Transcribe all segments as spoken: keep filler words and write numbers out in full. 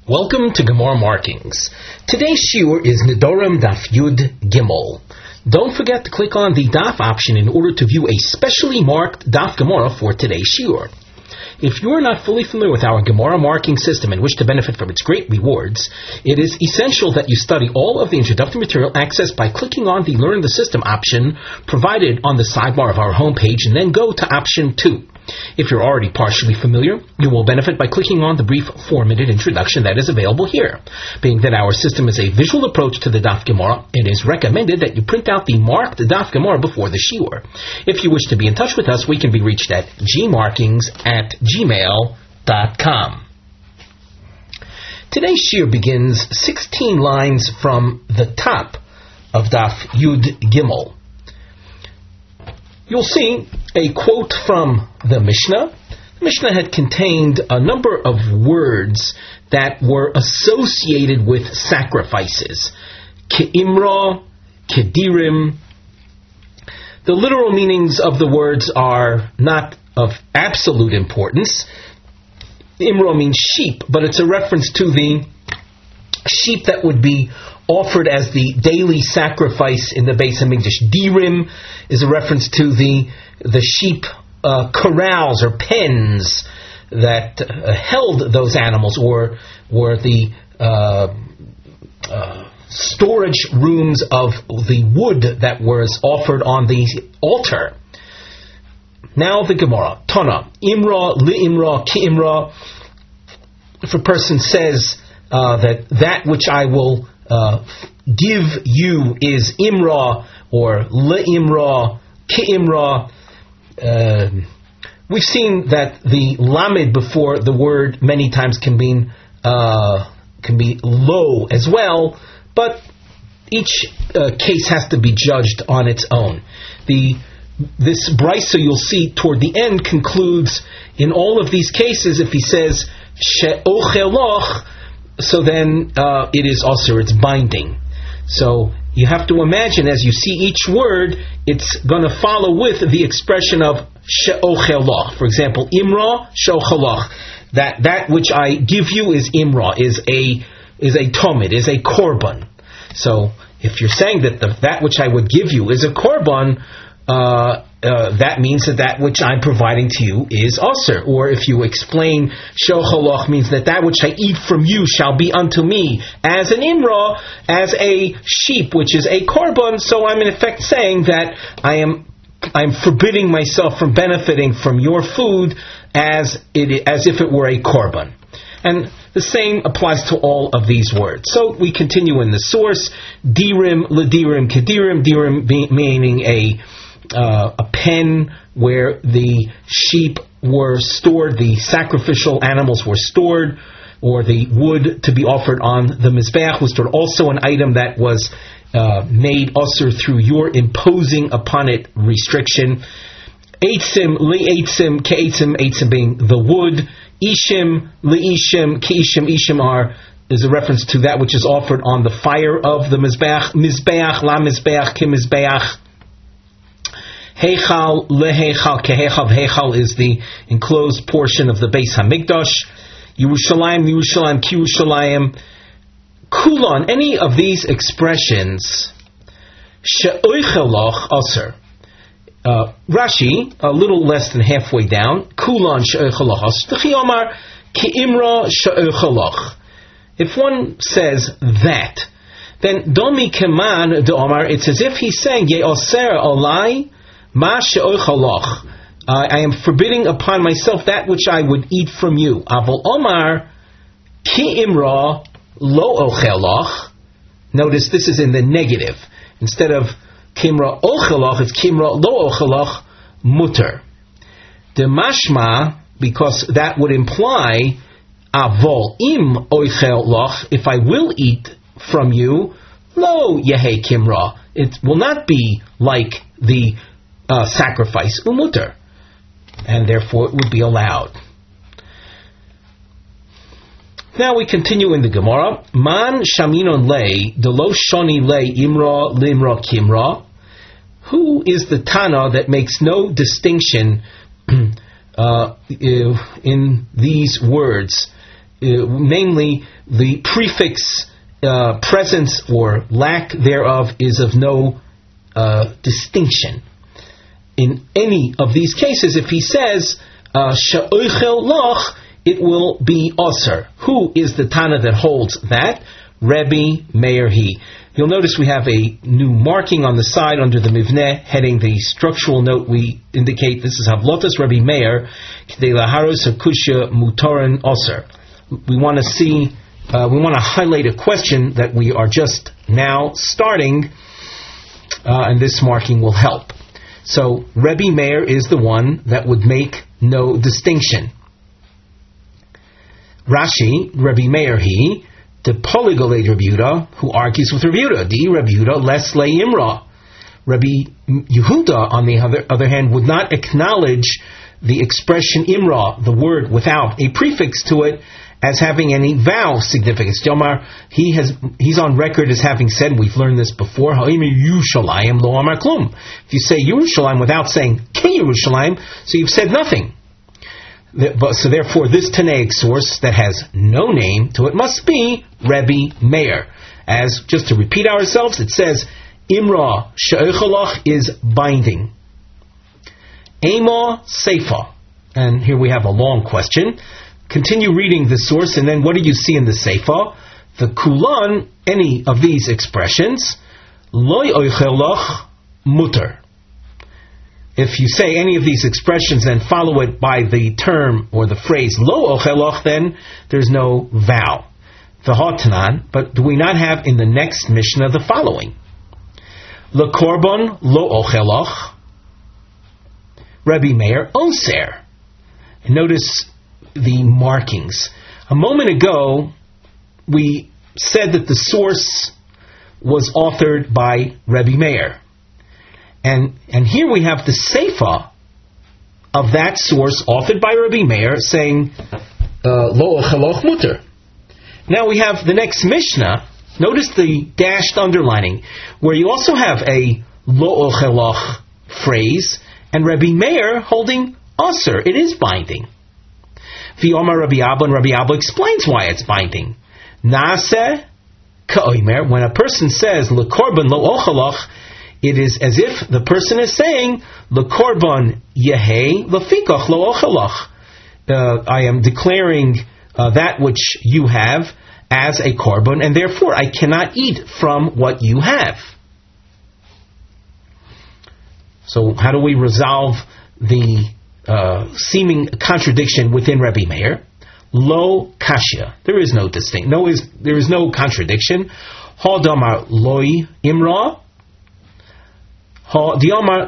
Welcome to Gemara Markings. Today's shiur is Nedorim Daf Yud Gimel. Don't forget to click on the Daf option in order to view a specially marked Daf Gemara for today's shiur. If you are not fully familiar with our Gemara marking system and wish to benefit from its great rewards, it is essential that you study all of the introductory material accessed by clicking on the Learn the System option provided on the sidebar of our homepage and then go to option two. If you're already partially familiar, you will benefit by clicking on the brief four-minute introduction that is available here. Being that our system is a visual approach to the Daf Gemara, it is recommended that you print out the marked Daf Gemara before the shiur. If you wish to be in touch with us, we can be reached at gmarkings at gmail dot com. Today's shiur begins sixteen lines from the top of Daf Yud Gimel. You'll see a quote from the Mishnah. The Mishnah had contained a number of words that were associated with sacrifices. Ke'imra, kedirim. The literal meanings of the words are not of absolute importance. Imra means sheep, but it's a reference to the sheep that would be offered as the daily sacrifice in the Beis Hamikdash. Dirim is a reference to the the sheep uh, corrals or pens that uh, held those animals, or were the uh, uh, storage rooms of the wood that was offered on the altar. Now the Gemara. Tana. Imra, li imra, ki imra. If a person says uh, that that which I will Uh, give you is imra or le'imra, ki'imra. Uh, we've seen that the lamed before the word many times can mean uh, can be low as well, but each uh, case has to be judged on its own. The this brisa you'll see toward the end concludes in all of these cases if he says she'ocheloch, so then uh, it is also, it's binding. So you have to imagine as you see each word, it's going to follow with the expression of she'ochelach. For example, imra she'ochelach. That that which I give you is imra, is a is a tomid, is a korban. So if you're saying that the, that which I would give you is a korban, uh, Uh, that means that that which I'm providing to you is usher. Or if you explain shochalach means that that which I eat from you shall be unto me as an imra, as a sheep, which is a korban. So I'm in effect saying that I am I'm forbidding myself from benefiting from your food as it as if it were a korban. And the same applies to all of these words. So we continue in the source. Dirim, ledirim, kedirim, dirim meaning a Uh, a pen where the sheep were stored, the sacrificial animals were stored, or the wood to be offered on the Mizbeach was stored. Also an item that was uh, made usher through your imposing upon it restriction. Eitzim, li-eitzim, ke-eitzim, eitzim being the wood. Ishim, li-ishim, ke-ishim, ishim are is a reference to that which is offered on the fire of the Mizbeach. Mizbeach, la Mizbeach, ki Mizbeach. Heichal, leheichal, keheichal, heichal is the enclosed portion of the Beis Hamikdash. Yerushalayim, Yerushalayim, Kiyushalayim. Kulon, any of these expressions, she'oichelach aser. Uh, Rashi, a little less than halfway down, Kulon she'oichelach aser. T'chiyomar, ki'imra she'oichelach. If one says that, then domi keman de'omar, it's as if he's saying, ye'oser alai, Ma she'ochalach, I am forbidding upon myself that which I would eat from you. Aval omar ki imra lo ochelach. Notice this is in the negative. Instead of kimra ochelach, it's kimra lo ochelach mutter. The mashma, because that would imply avol im ochelach, if I will eat from you, lo yehe kimra. It will not be like the Uh, sacrifice, umuter, and therefore it would be allowed. Now we continue in the Gemara. Man shaminon lei delo shoni lei imra limra kimra. Who is the Tana that makes no distinction uh, in these words namely the prefix uh, presence or lack thereof is of no uh, distinction. In any of these cases, if he says she'oichel loch, it will be osir. Who is the Tana that holds that? Rebbe Meir he. You'll notice we have a new marking on the side under the Mivneh, heading the structural note. We indicate this is Havlotas Rebbe Meir, K'dei laharos hakushya mutoren osir. We want to see, uh, we want to highlight a question that we are just now starting, uh, and this marking will help. So Rebbe Meir is the one that would make no distinction. Rashi, Rebbe Meir he, the polygolate Rebbe Yehuda, who argues with Rebbe Yehuda, the Rebbe Yehuda less le imra. Rebbe Yehuda, on the other, other hand, would not acknowledge the expression imra, the word without a prefix to it, as having any vow significance. Yomar, he has he's on record as having said, we've learned this before, Yerushalayim lo amar klum. If you say Yerushalayim without saying Ki Yerushalayim, so you've said nothing. But, so therefore, this Tanaic source that has no name to it must be Rebbe Meir. As, just to repeat ourselves, it says, Imra she'echolach is binding. Ema seifa. And here we have a long question. Continue reading the source, and then what do you see in the seifa? The kulan, any of these expressions, loy oichelach mutter. If you say any of these expressions and follow it by the term or the phrase lo ocheloch, then there's no vow. V'hotanan, but do we not have in the next Mishnah the following? Le korban lo ocheloch, Rebbe Meir oser. And notice the markings. A moment ago, we said that the source was authored by Rebbe Meir. And and here we have the Seifa of that source authored by Rebbe Meir saying Lo Ocheloch Mutter. Now we have the next Mishnah. Notice the dashed underlining, where you also have a Lo Ocheloch phrase and Rebbe Meir holding Aser. It is binding. V'Omar Rabbi Abba, and Rabbi Abba explains why it's binding. Naaseh ka'omer, when a person says L'korban Lo Ocheloch, it is as if the person is saying, L'korban yehei lefikach lo ochelach. I am declaring uh, that which you have as a korban, and therefore I cannot eat from what you have. So how do we resolve the uh, seeming contradiction within Rebbe Meir? Lo kashya. There is no distinct. No is there is no contradiction. Ha damar loi imra. The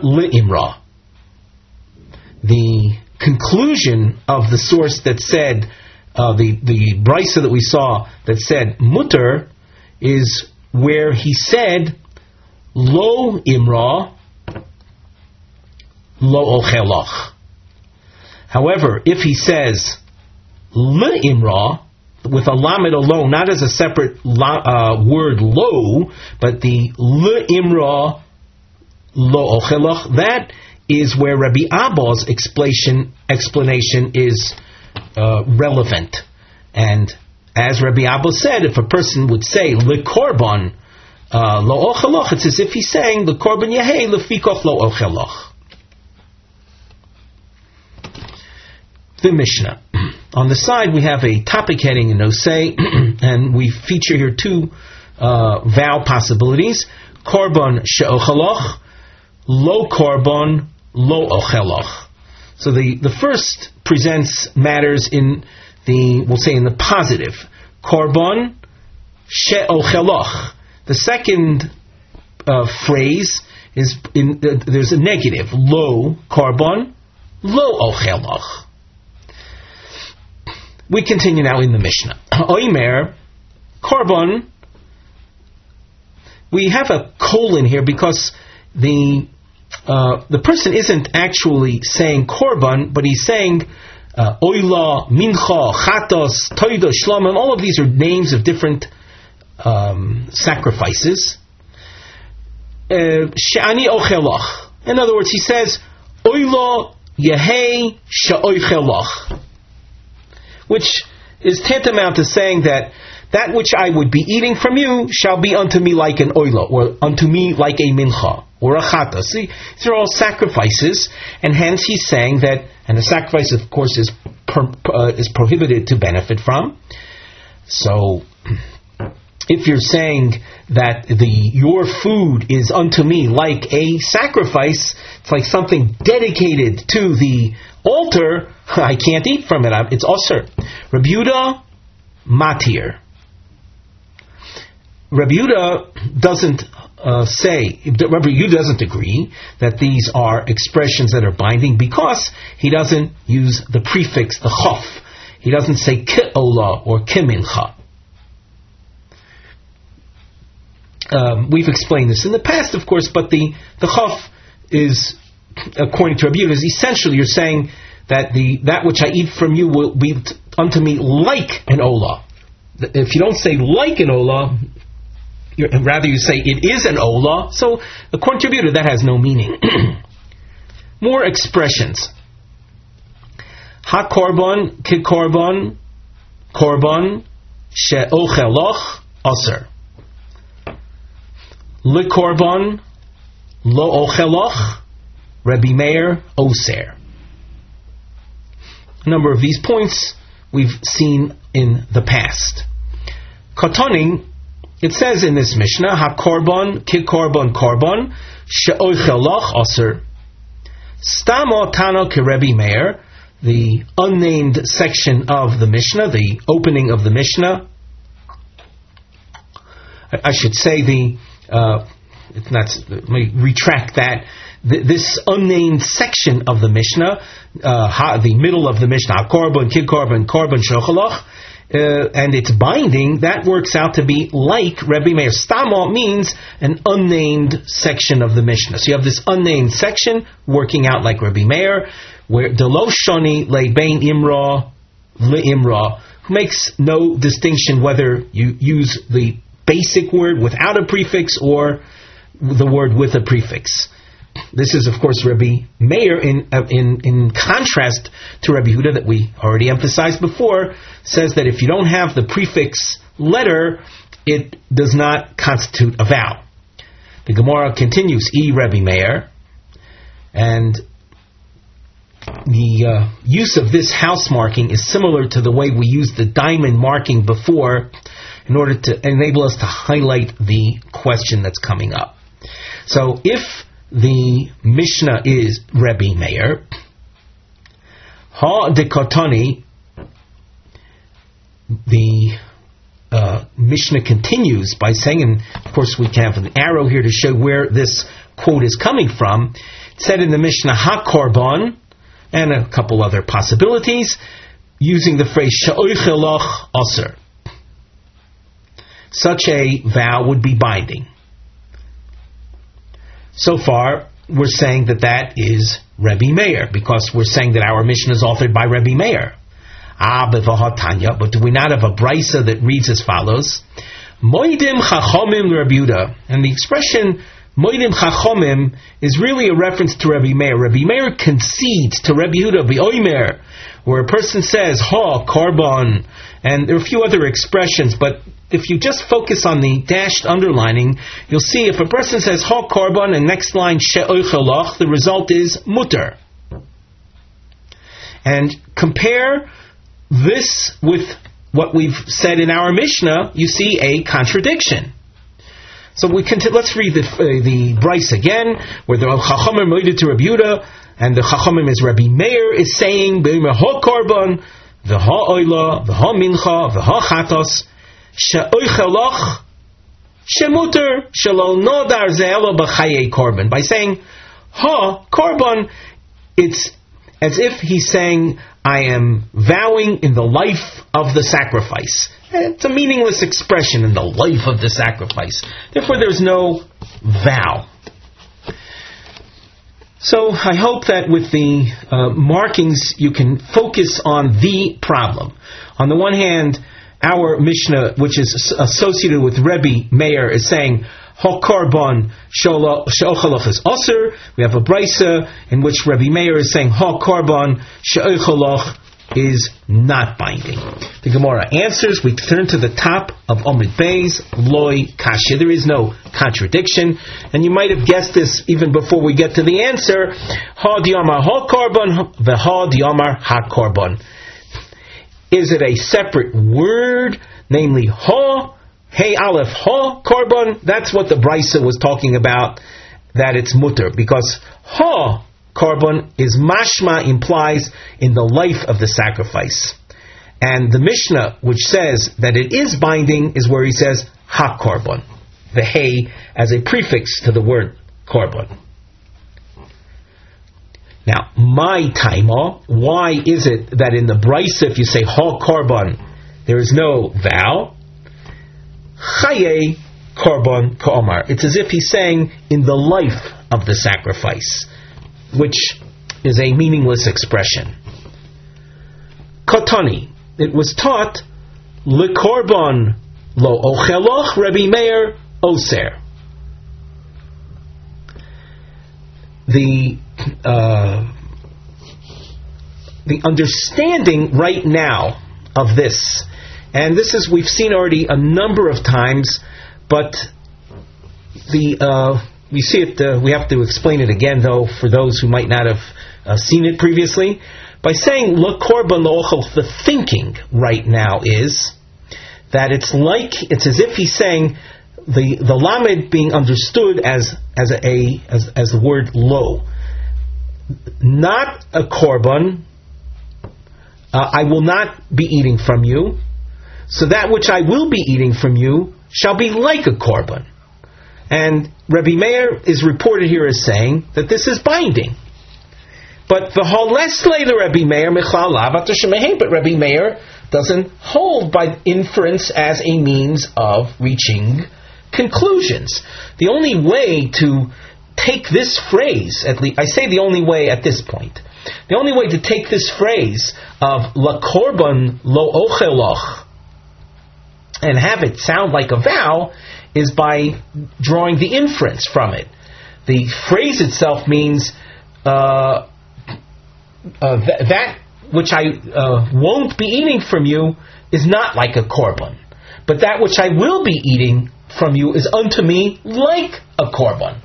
The conclusion of the source that said, uh, the, the brisa that we saw that said mutter, is where he said, Lo imra, lo ochelach. However, if he says, Le imra, with a lamed alone, not as a separate la, uh, word lo, but the Le imra, Lo ochelach, that is where Rabbi Abba's explanation, explanation is uh, relevant. And as Rabbi Abba said, if a person would say le korban uh, lo ochelach, it's as if he's saying le korban yehei lefikoch lo ochelach. The Mishnah. On the side we have a topic heading in Nosei, and we feature here two uh, vow possibilities. Korban she'ochelach, lo korban, lo ochelach. So the, the first presents matters in the, we'll say in the positive. Korban she'ochelach. The second uh, phrase is, in, uh, there's a negative. Lo korban, lo ochelach. We continue now in the Mishnah. Oimer, korban, we have a colon here because the uh, the person isn't actually saying korban, but he's saying uh, oila, mincha, chatos, toida, shlamim. All of these are names of different um, sacrifices. She'ani ochelach. In other words, he says oila yehei she'ochelach, which is tantamount to saying that that which I would be eating from you shall be unto me like an oila, or unto me like a mincha, or a chata. See, these are all sacrifices, and hence he's saying that, and the sacrifice, of course, is per, uh, is prohibited to benefit from. So, if you're saying that the your food is unto me like a sacrifice, it's like something dedicated to the altar, I can't eat from it. It's usher. Rabbi Yehuda matir. Rabbi Yehuda doesn't uh, say, Rabbi Yehuda doesn't agree that these are expressions that are binding because he doesn't use the prefix, the chof. He doesn't say ke'ola or kemincha. Um, we've explained this in the past, of course, but the, the chof is, according to Rabbi Yehuda, is essentially you're saying that the that which I eat from you will be t- unto me like an ola. If you don't say like an ola, rather you say it is an ola, so according to Rabbi Yehuda, that has no meaning. More expressions. Ha korban, ki korban, korban, she'ocheloch, aser. Le korban, lo ocheloch, Rabbi Meir, oser. A number of these points we've seen in the past. Katoning, it says in this Mishnah, ha korban, ki korban, korban, she'ocheloch, aser. Stamo tano ki Rabbi Meir, the unnamed section of the Mishnah, the opening of the Mishnah. I should say the, uh, it's not, let me retract that. The, this unnamed section of the Mishnah, uh, ha, the middle of the Mishnah, korban, kid korban, korban, shochalach, uh, and its binding, that works out to be like Rabbi Meir. Stamo means an unnamed section of the Mishnah. So you have this unnamed section working out like Rabbi Meir, where the lo shoni lebein imra le imra, who makes no distinction whether you use the basic word without a prefix or the word with a prefix. This is, of course, Rabbi Meir in uh, in in contrast to Rabbi Yehuda that we already emphasized before, says that if you don't have the prefix letter, it does not constitute a vow. The Gemara continues, E Rabbi Meir, and the uh, use of this house marking is similar to the way we used the diamond marking before in order to enable us to highlight the question that's coming up. So if the Mishnah is Rabbi Meir, Ha dekotani, the uh, Mishnah continues by saying, and of course we can have an arrow here to show where this quote is coming from. It said in the Mishnah, Ha korban, and a couple other possibilities, using the phrase she'oichelach aser. Such a vow would be binding. So far, we're saying that that is Rabbi Meir, because we're saying that our Mishnah is authored by Rabbi Meir. Ah, bevahatanya, but do we not have a brisa that reads as follows? Moidim chachomim Rabbi Yehuda, and the expression Moidim chachomim is really a reference to Rabbi Meir. Rabbi Meir concedes to Rabbi Yehuda b'oimer, where a person says ha korban, and there are a few other expressions, but if you just focus on the dashed underlining, you'll see if a person says ha korban and next line she'oichelach, the result is mutter. And compare this with what we've said in our Mishnah, you see a contradiction. So we can t- let's read the uh, the Bryce again, where the Chachamim moeded to Rabbi Yehuda, and the Chachamim is Rabbi Meir is saying b'omer ha korban, v'ha oila, v'ha mincha, v'ha chatos, she'oichelach, shemuter, shelo nodar ze'elo b'chayei korban. By saying ha korban, it's as if he's saying, I am vowing in the life of the sacrifice. It's a meaningless expression, in the life of the sacrifice. Therefore, there's no vow. So, I hope that with the uh, markings, you can focus on the problem. On the one hand, our Mishnah, which is associated with Rebbe Meir, is saying, Ha korban she'ochalach is aser. We have a brisa in which Rebbe Meir is saying, Ha korban she'ochalach is not binding. The Gemara answers. We turn to the top of Omid Beis, Loi Kasha. There is no contradiction, and you might have guessed this even before we get to the answer. Ha Diamar Ha Korban, Veha Diamar Ha Korban. Is it a separate word, namely Ha, Hey Aleph Ha Korban? That's what the Brisa was talking about, that it's mutter, because Ha Korban is mashma, implies in the life of the sacrifice. And the Mishnah, which says that it is binding, is where he says Ha Korban, the Hey as a prefix to the word Korban. Now, my taima, why is it that in the Brisa, if you say Ha Korban, there is no vowel? Chaye Korban Ka'omar. It's as if he's saying in the life of the sacrifice, which is a meaningless expression. Katani. It was taught L'korban lo ocheloch Rabbi Meir oser. The uh, the understanding right now of this, and this is we've seen already a number of times, but the uh, we see it. Uh, we have to explain it again, though, for those who might not have uh, seen it previously. By saying lo korban lo ochel, the thinking right now is that it's like it's as if he's saying the the lamed being understood as as a as as the word lo, not a korban. Uh, I will not be eating from you, so that which I will be eating from you shall be like a korban. And Rabbi Meir is reported here as saying that this is binding. But the holes later Rabbi Meir Michal Lavat Shemehem, but Rabbi Meir doesn't hold by inference as a means of reaching conclusions. The only way to take this phrase, at least I say the only way at this point, the only way to take this phrase of La Korban Lo Ocheloch and have it sound like a vow is by drawing the inference from it. The phrase itself means uh, uh, th- that which I uh, won't be eating from you is not like a korban, but that which I will be eating from you is unto me like a korban.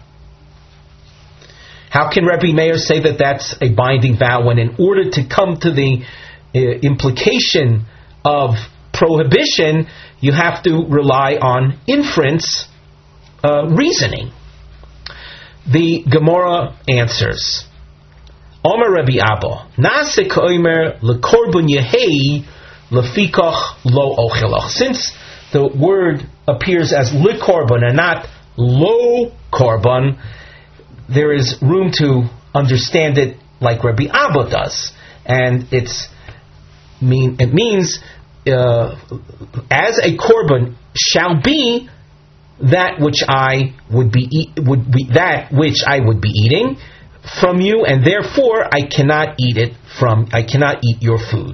How can Rabbi Meir say that that's a binding vow when in order to come to the uh, implication of prohibition, you have to rely on inference uh, reasoning? The Gemara answers, Omer Rabbi Abba, Nase k'omer lekorban yehei lefikach lo ochelach. Since the word appears as lekorban and not lo korban, there is room to understand it like Rabbi Abba does, and it's mean it means uh, as a korban shall be that which I would be eat, would be that which I would be eating from you, and therefore I cannot eat it from I cannot eat your food.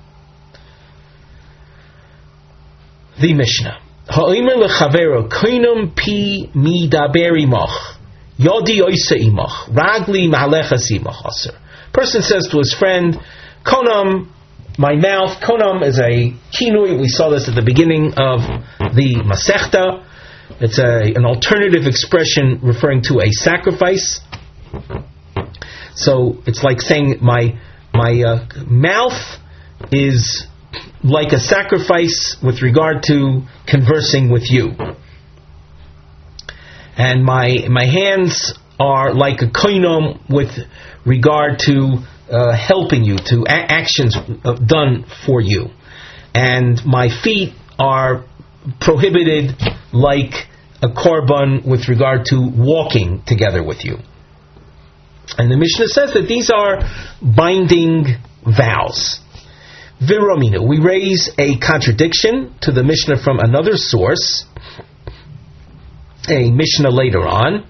The Mishnah. Ha'omer lechavero koinum pi midaber imach yodi oisa imach ragli malechas imach aser. Person says to his friend, konam, my mouth. Konam is a kinui. We saw this at the beginning of the Masechta. It's a, an alternative expression referring to a sacrifice. So it's like saying my my uh, mouth is like a sacrifice with regard to conversing with you, and my my hands are like a koinom with regard to uh, helping you, to a- actions uh, done for you, and my feet are prohibited like a korban with regard to walking together with you. And the Mishnah says that these are binding vows. Virominu, we raise a contradiction to the Mishnah from another source, a Mishnah later on.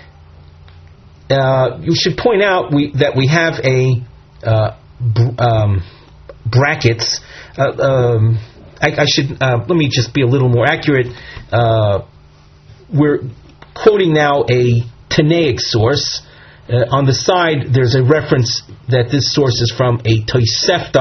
Uh, you should point out we, that we have a uh, b- um, brackets. Uh, um, I, I should uh, let me just be a little more accurate. Uh, we're quoting now a Tanaic source. Uh, on the side, there's a reference that this source is from a Tosefta,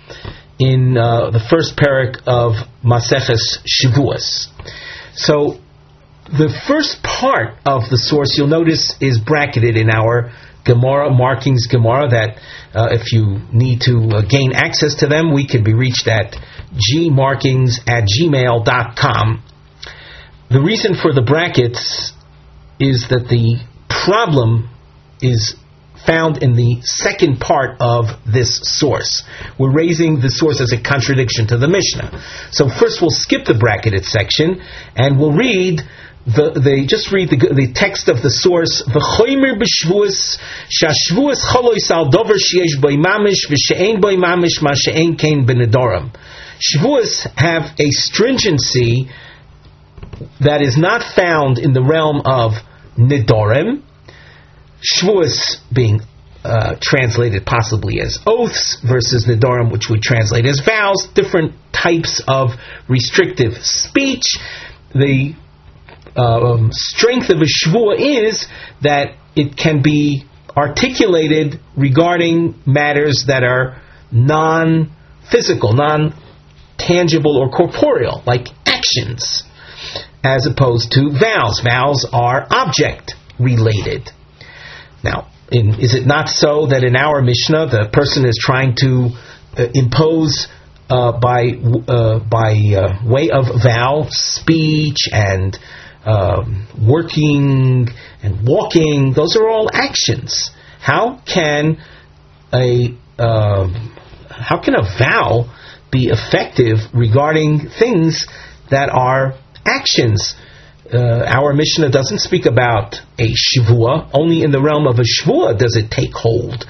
in uh, the first parak of Maseches Shavuos. So the first part of the source, you'll notice, is bracketed in our Gemara, Markings Gemara, that uh, if you need to uh, gain access to them, we can be reached at gmarkings at gmail dot com. The reason for the brackets is that the problem is found in the second part of this source. We're raising the source as a contradiction to the Mishnah. So first we'll skip the bracketed section and we'll read the, the just read the, the text of the source. V'choymer b'shvuos shashvuos cholois al dover sheyesh boi mamish v'she'ein boi mamish ma she'ein kein b'nedorim. Shvuos have a stringency that is not found in the realm of nedorim. Shvuos being uh, translated possibly as oaths versus nedorim, which we translate as vows, different types of restrictive speech. The uh, um, strength of a shvuah is that it can be articulated regarding matters that are non-physical, non-tangible or corporeal, like actions, as opposed to vows. Vows are object-related. Now, in, is it not so that in our Mishnah the person is trying to uh, impose uh, by uh, by uh, way of vow, speech and um, working and walking? Those are all actions. How can a uh, how can a vow be effective regarding things that are actions? Uh, our Mishnah doesn't speak about a shvuah. Only in the realm of a shvuah does it take hold.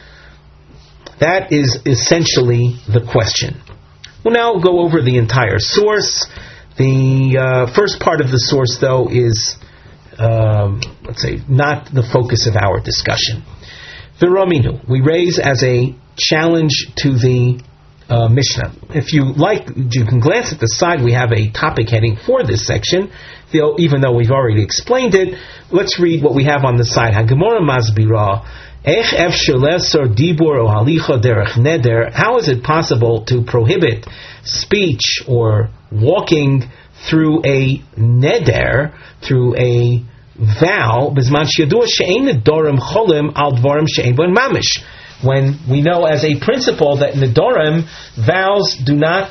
That is essentially the question. We'll now go over the entire source. The uh, first part of the source, though, is, um, let's say, not the focus of our discussion. V'raminu, we raise as a challenge to the Uh, Mishnah. If you like, you can glance at the side. We have a topic heading for this section. Even though we've already explained it, let's read what we have on the side. HaGemara Masbira, Ech efshar lesor dibur o halicha derech neder. How is it possible to prohibit speech or walking through a neder, through a vow, bizman sheyadua she'ein nedorim cholim al dvarim she'ein bon mamish, when we know as a principle that nedorim, vows, do not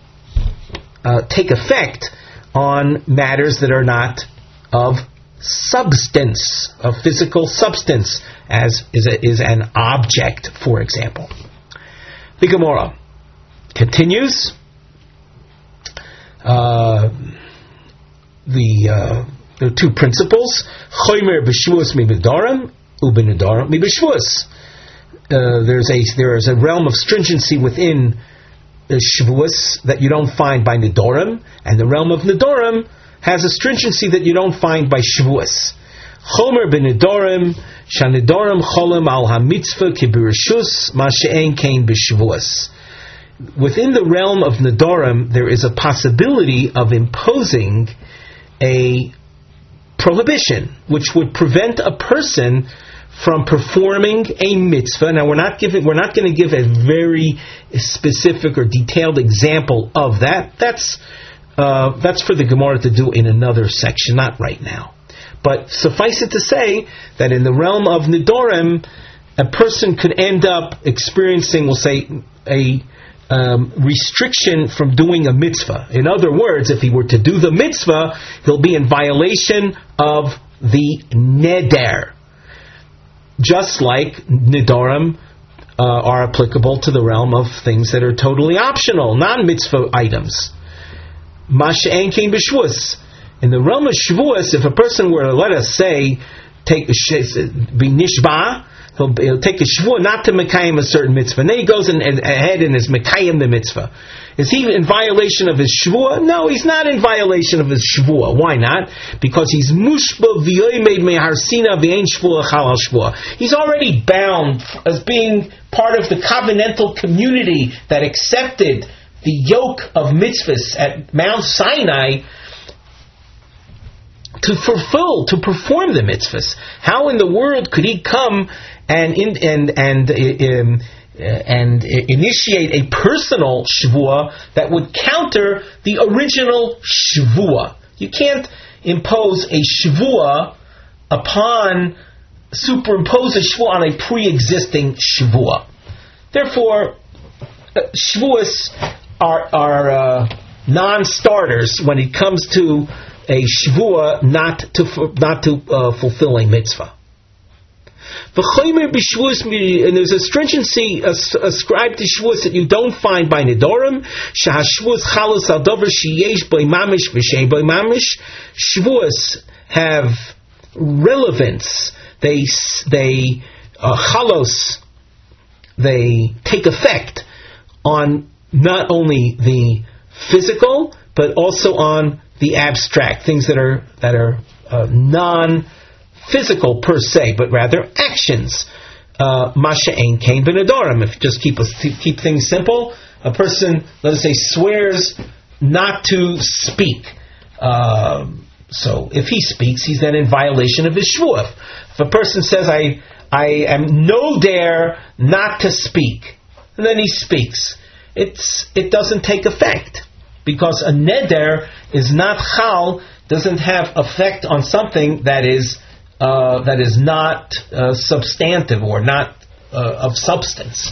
uh, take effect on matters that are not of substance, of physical substance, as is, a, is an object, for example. The Gemara continues. Uh, the uh, there are two principles. Choymer b'shvuos mi b'nedorim, u'b'nedorim mi b'shvuos. Uh, there's a there is a realm of stringency within uh, shvuos that you don't find by nedorim, and the realm of nedorim has a stringency that you don't find by shvuos. Chomer b'nedorim shanedorim cholim al hamitzvah kibirshus ma she'ein kein b'shvuos. Within the realm of nedorim, there is a possibility of imposing a prohibition, which would prevent a person from performing a mitzvah. Now, we're not giving, we're not going to give a very specific or detailed example of that. That's uh, that's for the Gemara to do in another section, not right now. But suffice it to say that in the realm of nedorim, a person could end up experiencing, we'll say, a um, restriction from doing a mitzvah. In other words, if he were to do the mitzvah, he'll be in violation of the neder. Just like nedorim uh, are applicable to the realm of things that are totally optional, non-mitzvah items. Ma she'ein kein b'shvuos. In the realm of shvuos, if a person were to, let us say, take be nishba, he'll, he'll take a shvuah not to mekayim a certain mitzvah, and then he goes in, in, ahead and is mekayim the mitzvah. Is he in violation of his shvuah? No, he's not in violation of his shvuah. Why not? Because he's mushba v'yoymed meharsina v'ein shvuah chal al shvuah. He's already bound as being part of the covenantal community that accepted the yoke of mitzvahs at Mount Sinai to fulfill, to perform the mitzvahs. How in the world could he come and in, and and um, and initiate a personal shvuah that would counter the original shvuah. You can't impose a shvuah upon, superimpose a shvuah on a pre-existing shvuah. Therefore, uh, shvuahs are, are uh, non-starters when it comes to a shvuah not to not to uh, fulfill a mitzvah. And there's a stringency ascribed to shvuos that you don't find by Nedorim. Shvuos have relevance. They they uh, chalos. They take effect on not only the physical but also on the abstract things that are that are uh, non. physical per se, but rather actions. Masha ein kain b'nedorim. If you just keep keep things simple, a person, let us say, swears not to speak. Uh, so if he speaks, he's then in violation of his shvuah. If a person says, "I I am no dare not to speak," and then he speaks, it's it doesn't take effect because a neder is not chal, doesn't have effect on something that is. Uh, that is not uh, substantive or not uh, of substance.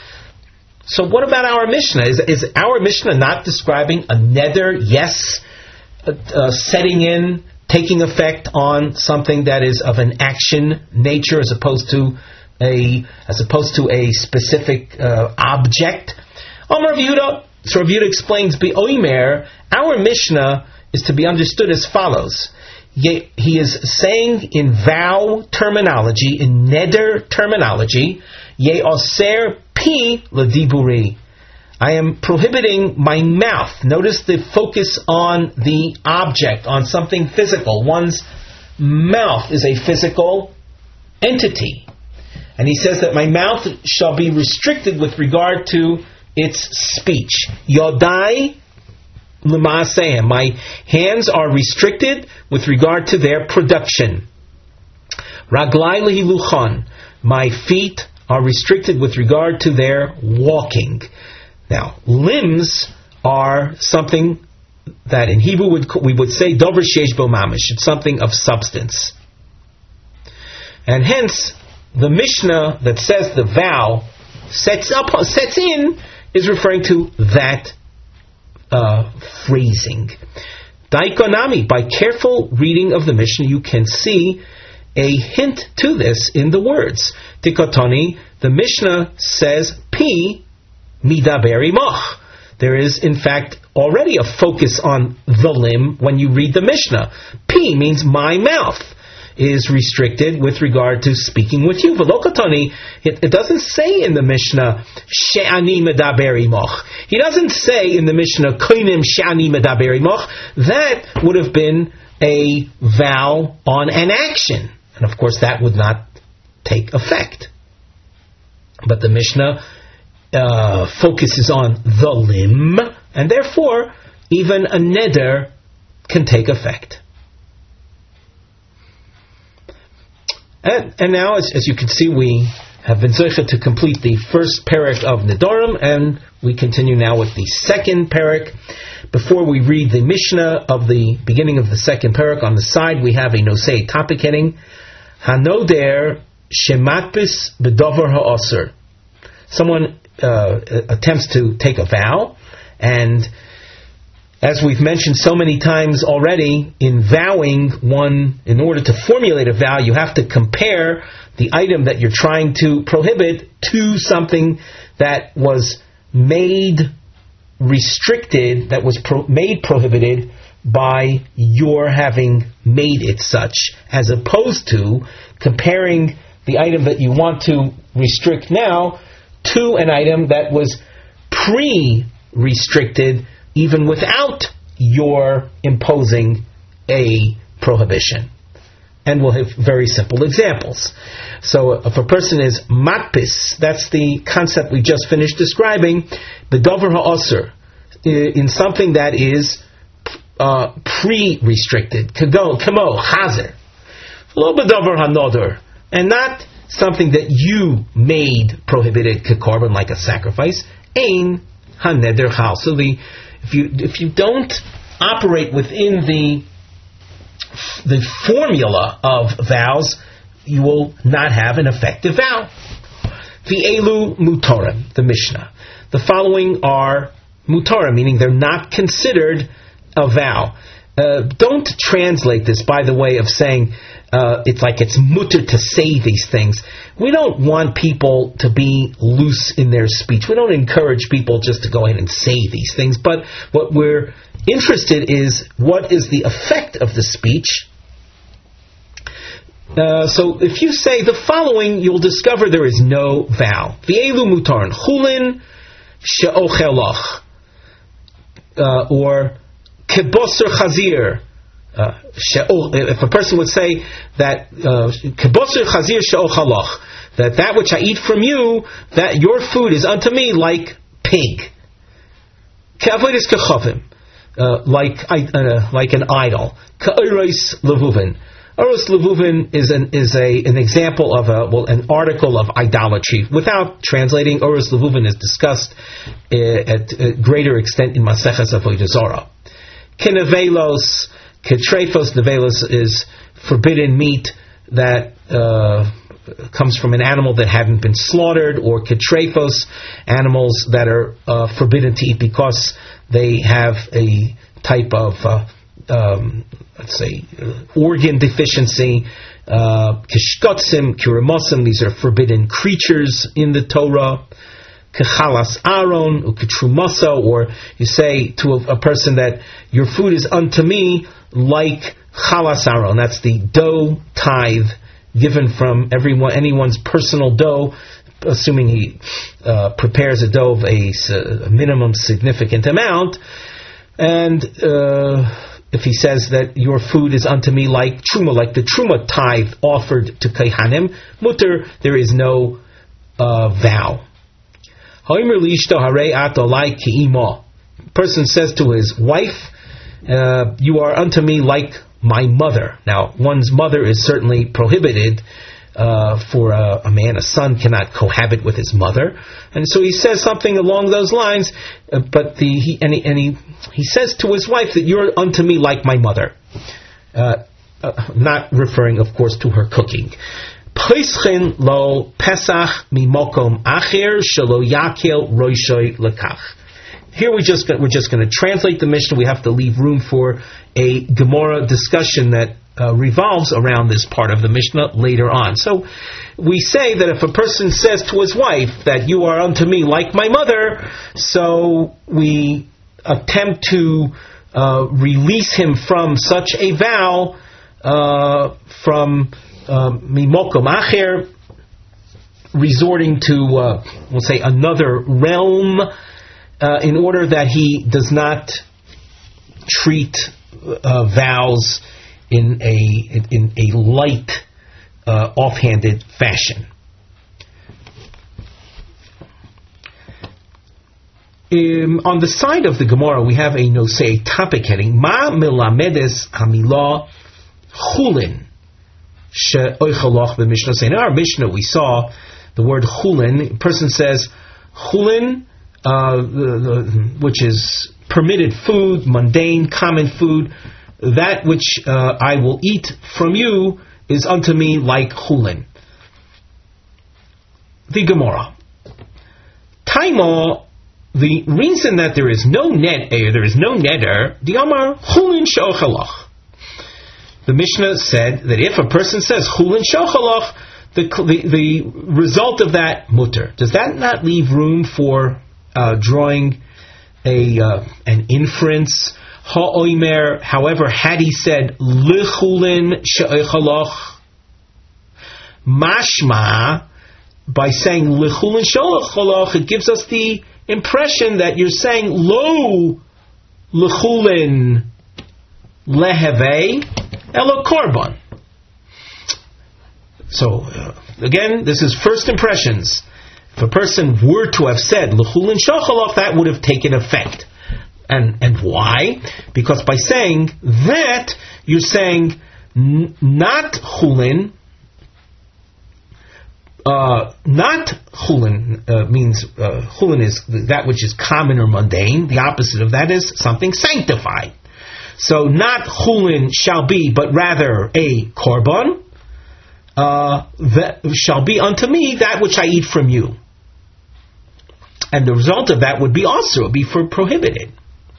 So what about our Mishnah? Is, is our Mishnah not describing a neder, yes, uh, uh, setting in, taking effect on something that is of an action nature as opposed to a as opposed to a specific uh, object? Amar Rav Yehuda, so Rav Yehuda explains, B'oimer, our Mishnah is to be understood as follows. He is saying in vow terminology, in neder terminology, Ye oser pi lediburi. I am prohibiting my mouth. Notice the focus on the object, on something physical. One's mouth is a physical entity. And he says that my mouth shall be restricted with regard to its speech. Yodai L'maaseh, my hands are restricted with regard to their production. Raglai lehiluchan, my feet are restricted with regard to their walking. Now, limbs are something that in Hebrew would, we would say dover sheish bo mamish. It's something of substance. And hence, the Mishnah that says the vow sets up, sets in, is referring to that Uh, phrasing. Daikonami, by careful reading of the Mishnah, you can see a hint to this in the words. Tikotoni, the Mishnah says, Pi midaberi moch. There is, in fact, already a focus on the limb when you read the Mishnah. Pi means my mouth is restricted with regard to speaking with you. Velokotoni, it, it doesn't say in the Mishnah, she'ani medaberi moch. He doesn't say in the Mishnah, koinim she'ani medaberi moch. That would have been a vow on an action. And of course that would not take effect. But the Mishnah uh, focuses on the limb, and therefore even a neder can take effect. And, and now, as, as you can see, we have been zocheh to complete the first parak of Nedarim, and we continue now with the second parak. Before we read the Mishnah of the beginning of the second parak, on the side we have a nosei topic heading, Hanoder shematpis b'dover ha'aser. Someone uh, attempts to take a vow, and as we've mentioned so many times already, in vowing, one, in order to formulate a vow, you have to compare the item that you're trying to prohibit to something that was made restricted, that was pro- made prohibited by your having made it such, as opposed to comparing the item that you want to restrict now to an item that was pre-restricted even without your imposing a prohibition. And we'll have very simple examples. So if a person is matpis, that's the concept we just finished describing, bedover ha'aser, in something that is uh, pre-restricted, kamo, chazer, lo bedover ha'nodor, and not something that you made prohibited kekorban, like a sacrifice, ein haneder chal. So the if you if you don't operate within the the formula of vows, you will not have an effective vow. V'elu mutorim, the Mishnah. The following are mutorim, meaning they're not considered a vow. Uh, don't translate this by the way of saying uh, it's like it's mutter to say these things. We don't want people to be loose in their speech. We don't encourage people just to go ahead and say these things. But what we're interested is what is the effect of the speech. Uh, so if you say the following, you'll discover there is no vow. V'elu mutarin chulin she'ochelach, uh, or kebosser chazir. Uh, if a person would say that kebosser chazir she'ochelach, that that which I eat from you, that your food is unto me like pig. Ke'avodas kechavim, uh, like uh, like an idol. Ka'oros levuvin. Oros Levuvin is an is a an example of a well an article of idolatry. Without translating, Oros Levuvin is discussed uh, at a greater extent in Maseches Avodah Zarah. Kenevelos, ketrefos nevelos is forbidden meat that uh, comes from an animal that hadn't been slaughtered, or ketrefos, animals that are uh, forbidden to eat because they have a type of uh, Um, let's say, uh, organ deficiency, kishkotsim, uh, kiramosim, these are forbidden creatures in the Torah, kechalas aron, uketrumasa, or you say to a, a person that your food is unto me like chalas aron, that's the dough tithe given from everyone, anyone's personal dough, assuming he uh, prepares a dough of a, a minimum significant amount, and uh, if he says that your food is unto me like truma, like the truma tithe offered to Kaihanim, mutter, there is no uh, vow. Person says to his wife, uh, you are unto me like my mother. Now, one's mother is certainly prohibited. Uh, for a, a man, a son cannot cohabit with his mother, and so he says something along those lines. Uh, but the he and, he and he he says to his wife that you're unto me like my mother, uh, uh, not referring, of course, to her cooking. Peschin lo pesach mimokom acher shelo yakel roishoy lekach. Here we just we're just going to translate the Mishnah. We have to leave room for a Gemara discussion that Uh, revolves around this part of the Mishnah later on. So we say that if a person says to his wife that you are unto me like my mother, so we attempt to uh, release him from such a vow uh, from mimokom acher, resorting to uh, we'll say another realm, uh, in order that he does not treat uh, vows in a in a light, uh, offhanded fashion. Um, on the side of the Gemara, we have a nosei topic heading Ma Milamedes Hamilah Chulin She'oichalach b'Mishnah. So in our Mishnah, we saw the word Chulin. A person says Chulin, uh, the, the, which is permitted food, mundane, common food. That which uh, I will eat from you is unto me like chulin. The Gemara. Taima, the reason that there is no net, there is no neder, the Amar chulin she'ochalach. The Mishnah said that if a person says chulin she'ochalach, the, the the result of that mutter. Does that not leave room for uh, drawing a uh, an inference? Ha'oimer, however, had he said lichulin she'ochalach, mashma, by saying lichulin she'ochalach, it gives us the impression that you're saying lo lichulin leheve elo korban. So uh, again, this is first impressions. If a person were to have said lichulin she'ochalach, that would have taken effect. And and why? Because by saying that, you're saying n- not chulin, uh, not chulin uh, means uh, chulin is that which is common or mundane. The opposite of that is something sanctified. So not chulin shall be, but rather a korban uh, that shall be unto me that which I eat from you. And the result of that would be also be for prohibited.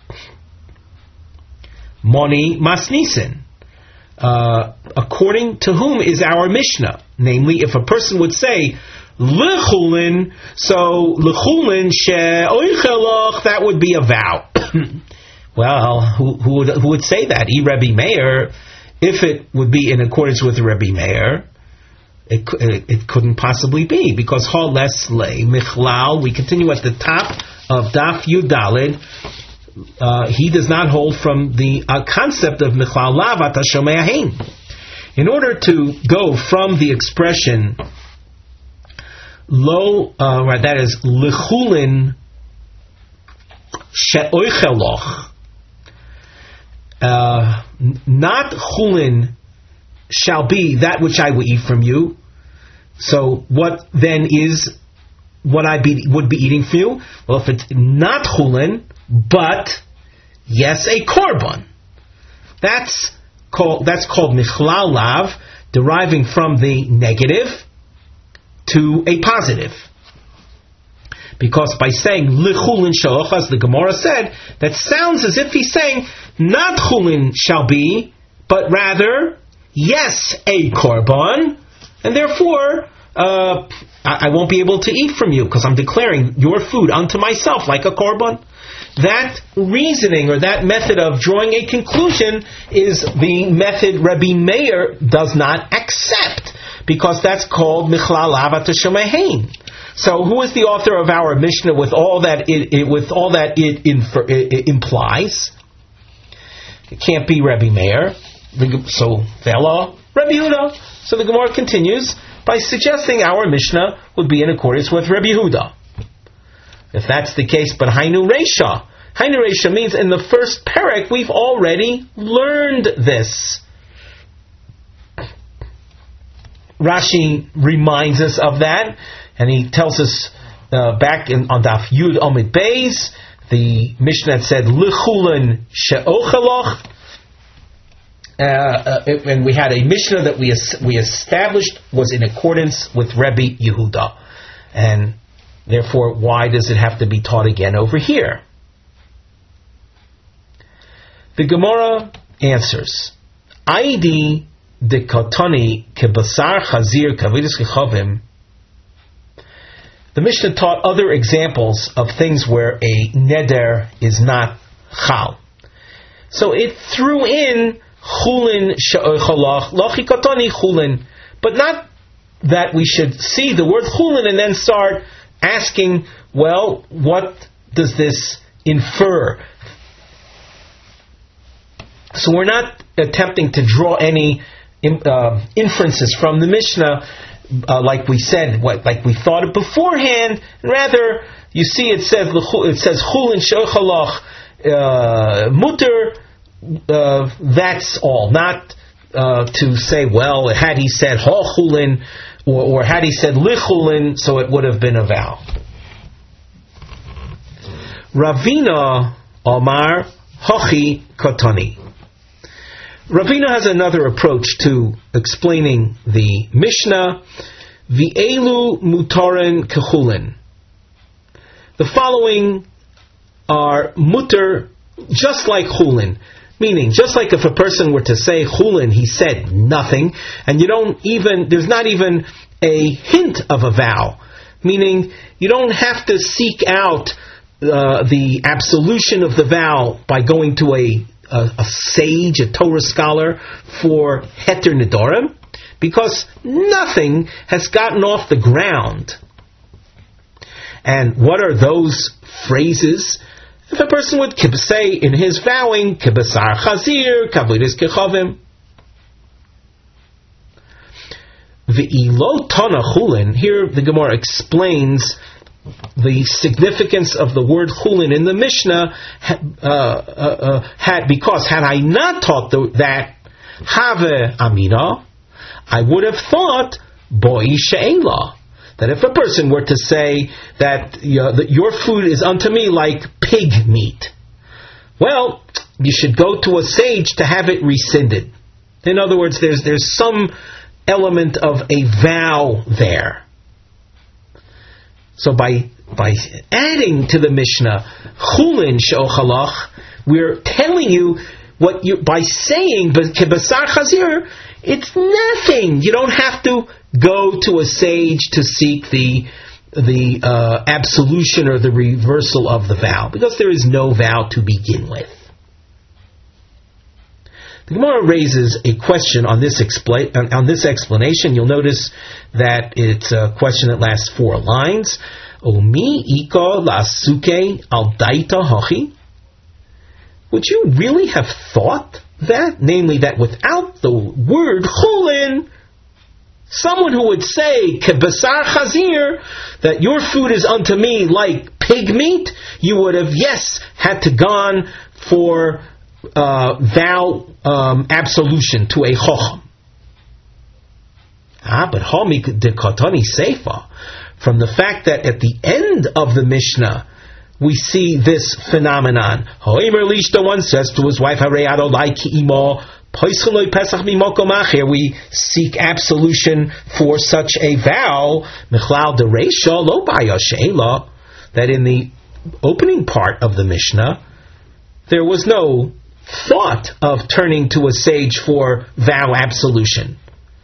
Moni masnisen. Uh, according to whom is our Mishnah? Namely, if a person would say lechulin, so lechulin she oichelach, that would be a vow. Well, who, who would who would say that? E Rebbe Meir. If it would be in accordance with Rebbe Meir, it, it it couldn't possibly be, because ha leslei michlal. We continue at the top of Daf Yud Daled. Uh, he does not hold from the uh, concept of michlal lavat hashomei hein. In order to go from the expression lo, uh, right, that is lechulin she'oicheloch, uh, not chulin shall be that which I will eat from you. So what then is what I be, would be eating for you? Well, if it's not chulin, but yes, a korban. That's called that's called michlal lav, deriving from the negative to a positive. Because by saying lichulin shalochas, the Gemara said, that sounds as if he's saying not chulin shall be, but rather yes, a korban, and therefore uh, I, I won't be able to eat from you because I'm declaring your food unto myself like a korban. That reasoning or that method of drawing a conclusion is the method Rebbe Meir does not accept, because that's called michlal lavat hashomei hein. So, who is the author of our Mishnah with all that it, it with all that it, infer, it, it implies? It can't be Rebbe Meir. So, vela Rebbe Yehuda. So the Gemara continues by suggesting our Mishnah would be in accordance with Rebbe Yehuda. If that's the case, but Hainu Reisha. Hainu Reisha means in the first parak we've already learned this. Rashi reminds us of that, and he tells us uh, back in, on Daf Yud Omid Beis, the Mishnah had said L'chulin she'ochelach, uh, uh, and we had a Mishnah that we es- we established was in accordance with Rebbe Yehuda, and therefore, why does it have to be taught again over here? The Gemara answers, Aidi de katani kebasar chazir kavidus kechavim. The Mishnah taught other examples of things where a neder is not chal. So it threw in chulin she'ochalach, lachi katani chulin, but not that we should see the word chulin and then start asking, well, what does this infer? So we're not attempting to draw any uh, inferences from the Mishnah, uh, like we said, what, like we thought it beforehand. Rather, you see, it says it says chulin she'ochalach uh, muter. Uh, that's all. Not uh, to say, well, had he said ha chulin, Or, or had he said lichulin, so it would have been a vow. Ravina Omar Hochi Katani. Ravina has another approach to explaining the Mishnah. V'elu mutarin kechulin. The following are mutar, just like chulin. Meaning, just like if a person were to say chulin, he said nothing, and you don't even, there's not even a hint of a vow. Meaning, you don't have to seek out uh, the absolution of the vow by going to a, a, a sage, a Torah scholar, for heter nedarim, because nothing has gotten off the ground. And what are those phrases? If a person would say in his vowing, kibasar chazir, kavidus kechavim. V'ilo tana chulin, here the Gemara explains the significance of the word chulin in the Mishnah, uh, uh, uh, had, because had I not taught the, that, have amina, I would have thought, boi she'ela, that if a person were to say that, you know, that your food is unto me like pig meat, well, you should go to a sage to have it rescinded. In other words, there's there's some element of a vow there. So by by adding to the Mishnah chulin she'ochalach, we're telling you what you by saying kebasar chazir, it's nothing. You don't have to go to a sage to seek the the uh, absolution or the reversal of the vow, because there is no vow to begin with. The Gemara raises a question on this expla- on this explanation. You'll notice that it's a question that lasts four lines. Omi ika lasuke al daita hachi. Would you really have thought that? Namely, that without the word chulin, someone who would say kebasar chazir, that your food is unto me like pig meat, you would have, yes, had to gone for uh, vow um, absolution to a chocham. Ah, but homi de katani seifa, from the fact that at the end of the Mishnah we see this phenomenon. Hoimer lishta, one says to his wife, Harei adolai ki imo poischeloi pesach mimoko machir, we seek absolution for such a vow. Michlal de reisha lo baya she'ela, that in the opening part of the Mishnah there was no thought of turning to a sage for vow absolution.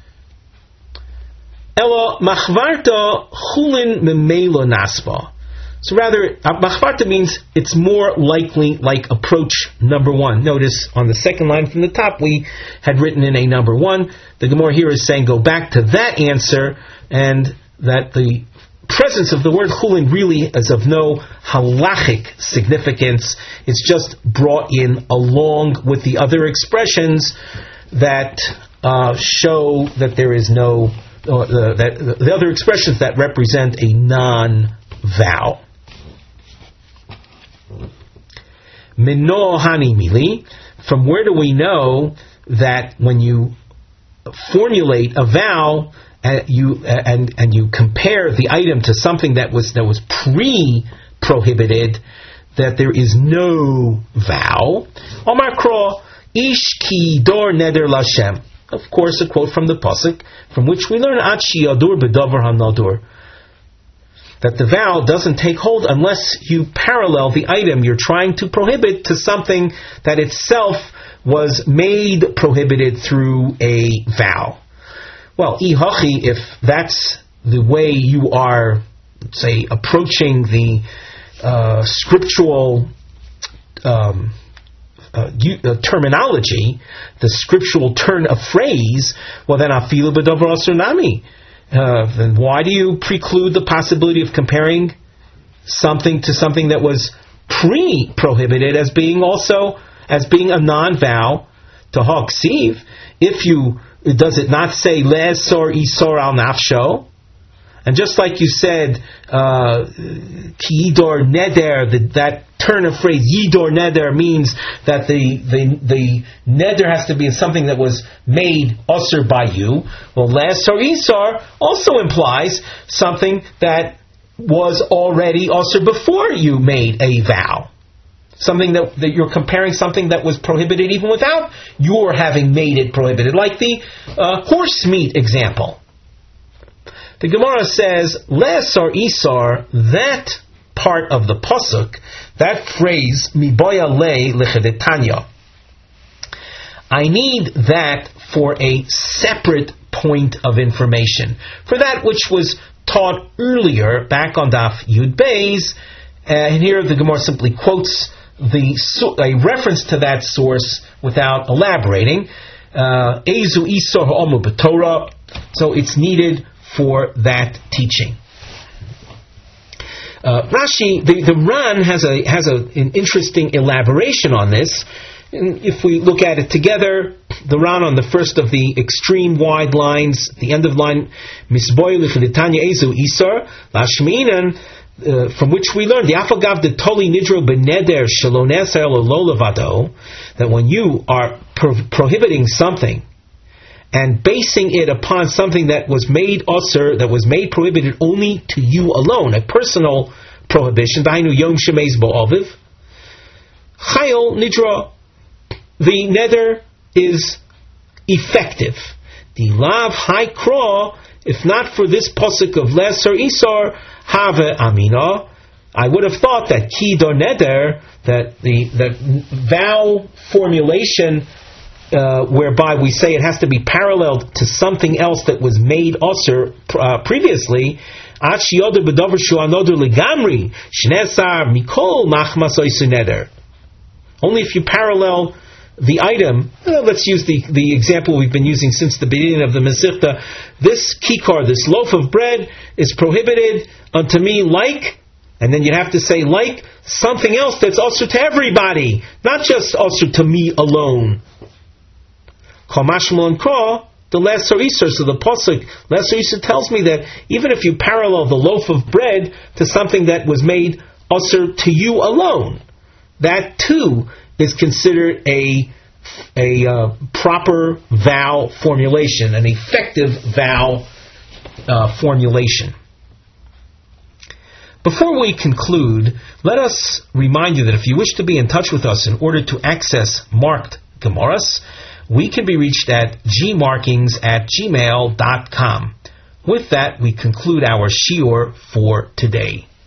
Ela machvarta chulin memelo naspa. So rather, machvarta means it's more likely like approach number one. Notice on the second line from the top we had written in a number one. The Gemara here is saying go back to that answer, and that the presence of the word chulin really is of no halachic significance. It's just brought in along with the other expressions that uh, show that there is no, uh, that the other expressions that represent a non-vow. Mino hani mili, from where do we know that when you formulate a vow, Uh, you uh, and and you compare the item to something that was that was pre-prohibited, that there is no vow? Omar Kro ish ki dor neder lashem. Of course, a quote from the pasuk, from which we learn at shi yadur bedavar hanadur, that the vow doesn't take hold unless you parallel the item you're trying to prohibit to something that itself was made prohibited through a vow. Well, ihachi, if that's the way you are, say, approaching the uh, scriptural um, uh, uh, terminology, the scriptural turn of phrase, well then afilu b'davar asur nami. Then why do you preclude the possibility of comparing something to something that was pre-prohibited as being also, as being a non-vow to haksiv? If you Does it not say le'esor isor al nafsho? And just like you said, ki yidor neder, that turn of phrase yidor neder means that the, the the neder has to be something that was made usher by you. Well, le'esor isor also implies something that was already usher before you made a vow. Something that, that you're comparing something that was prohibited even without your having made it prohibited, like the uh, horse meat example. The Gemara says, "Le'asar isar," that part of the pasuk, that phrase, "miboya le lechedetanya." I need that for a separate point of information, for that which was taught earlier back on Daf Yud Beis, and here the Gemara simply quotes the a reference to that source without elaborating. Ezu isor ha'omu b'Torah, so it's needed for that teaching. Uh, Rashi, the, the Ran has a has a, an interesting elaboration on this. And if we look at it together, the Ran on the first of the extreme wide lines, the end of line, Misboy l'chedetanya ezu isor lashminan. Uh, from which we learn the afagav de toli nidro beneder shaloneser lo levado, that when you are pro- prohibiting something and basing it upon something that was made usher, that was made prohibited only to you alone, a personal prohibition, dainu yom shemez bo'aviv, chayol nidra, the nether is effective. The lav high craw, if not for this pasuk of lesser isar, have amina, I would have thought that ki dor neder, that the, the vow formulation Uh, whereby we say it has to be paralleled to something else that was made usher uh, previously. Only if you parallel the item, uh, let's use the, the example we've been using since the beginning of the Masechta. This kikar, this loaf of bread, is prohibited unto me like, and then you have to say like something else that's usher to everybody, not just usher to me alone. Kamashmal and Kra, the lesser Isser. So the pasuk lesser Isser tells me that even if you parallel the loaf of bread to something that was made usher to you alone, that too is considered a a uh, proper vow formulation, an effective vow uh, formulation. Before we conclude, let us remind you that if you wish to be in touch with us in order to access marked Gemaras, we can be reached at gmarkings at gmail dot com. With that, we conclude our shiur for today.